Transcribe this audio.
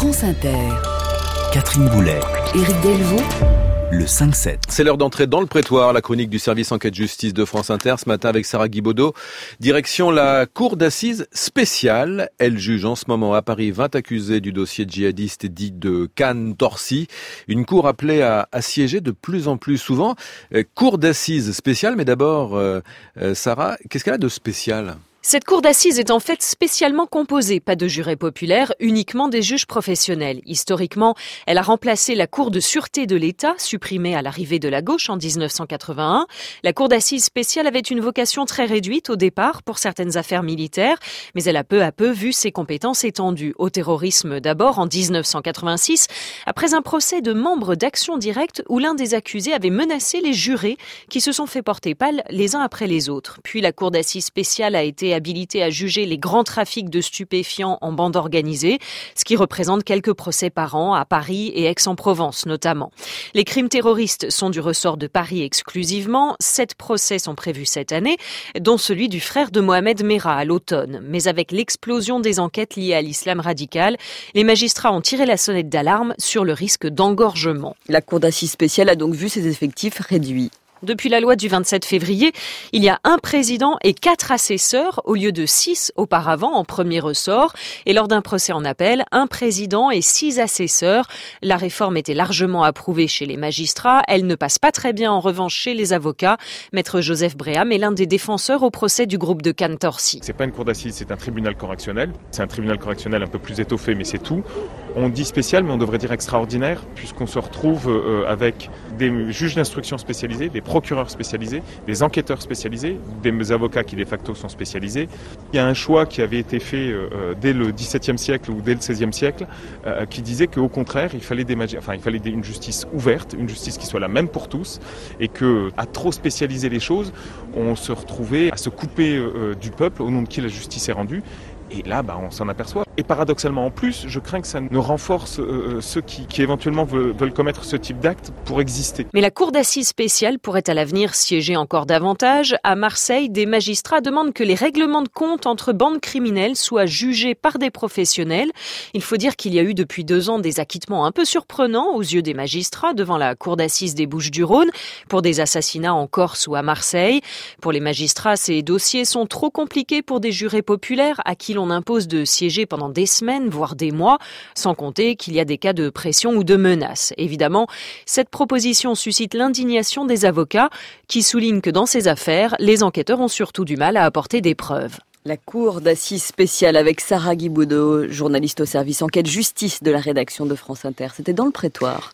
France Inter. Catherine Boulet. Éric Delvaux. Le 5-7. C'est l'heure d'entrer dans le prétoire, la chronique du service enquête justice de France Inter, ce matin avec Sarah Guibaudot. Direction la cour d'assises spéciale. Elle juge en ce moment à Paris 20 accusés du dossier djihadiste dit de Khan-Torsi. Une cour appelée à siéger de plus en plus souvent. Cour d'assises spéciale, mais d'abord, Sarah, qu'est-ce qu'elle a de spécial ? Cette cour d'assises est en fait spécialement composée, pas de jurés populaires, uniquement des juges professionnels. Historiquement, elle a remplacé la cour de sûreté de l'État, supprimée à l'arrivée de la gauche en 1981. La cour d'assises spéciale avait une vocation très réduite au départ pour certaines affaires militaires, mais elle a peu à peu vu ses compétences étendues. Au terrorisme d'abord en 1986, après un procès de membres d'Action Directe où l'un des accusés avait menacé les jurés qui se sont fait porter pâle les uns après les autres. Puis la cour d'assises spéciale a été habilité à juger les grands trafics de stupéfiants en bande organisée, ce qui représente quelques procès par an à Paris et Aix-en-Provence notamment. Les crimes terroristes sont du ressort de Paris exclusivement. 7 procès sont prévus cette année, dont celui du frère de Mohamed Merah à l'automne. Mais avec l'explosion des enquêtes liées à l'islam radical, les magistrats ont tiré la sonnette d'alarme sur le risque d'engorgement. La cour d'assises spéciale a donc vu ses effectifs réduits. Depuis la loi du 27 février, il y a un président et 4 assesseurs au lieu de 6 auparavant en premier ressort. Et lors d'un procès en appel, un président et 6 assesseurs. La réforme était largement approuvée chez les magistrats. Elle ne passe pas très bien en revanche chez les avocats. Maître Joseph Bréham est l'un des défenseurs au procès du groupe de Khan-Torsi. C'est pas une cour d'assises, c'est un tribunal correctionnel. C'est un tribunal correctionnel un peu plus étoffé, mais c'est tout. On dit spécial, mais on devrait dire extraordinaire, puisqu'on se retrouve avec des juges d'instruction spécialisés, des procureurs spécialisés, des enquêteurs spécialisés, des avocats qui de facto sont spécialisés. Il y a un choix qui avait été fait dès le XVIIe siècle ou dès le XVIe siècle qui disait qu'au contraire, il fallait une justice ouverte, une justice qui soit la même pour tous, et que à trop spécialiser les choses, on se retrouvait à se couper du peuple au nom de qui la justice est rendue. Et là, on s'en aperçoit. Et paradoxalement, en plus, je crains que ça ne renforce ceux qui éventuellement veulent commettre ce type d'acte pour exister. Mais la cour d'assises spéciale pourrait à l'avenir siéger encore davantage. À Marseille, des magistrats demandent que les règlements de compte entre bandes criminelles soient jugés par des professionnels. Il faut dire qu'il y a eu depuis 2 ans des acquittements un peu surprenants aux yeux des magistrats devant la cour d'assises des Bouches-du-Rhône pour des assassinats en Corse ou à Marseille. Pour les magistrats, ces dossiers sont trop compliqués pour des jurés populaires à qui l'on impose de siéger pendant des semaines, voire des mois, sans compter qu'il y a des cas de pression ou de menaces. Évidemment, cette proposition suscite l'indignation des avocats qui soulignent que dans ces affaires, les enquêteurs ont surtout du mal à apporter des preuves. La cour d'assises spéciale avec Sarah Guibaudot, journaliste au service enquête justice de la rédaction de France Inter. C'était dans le prétoire.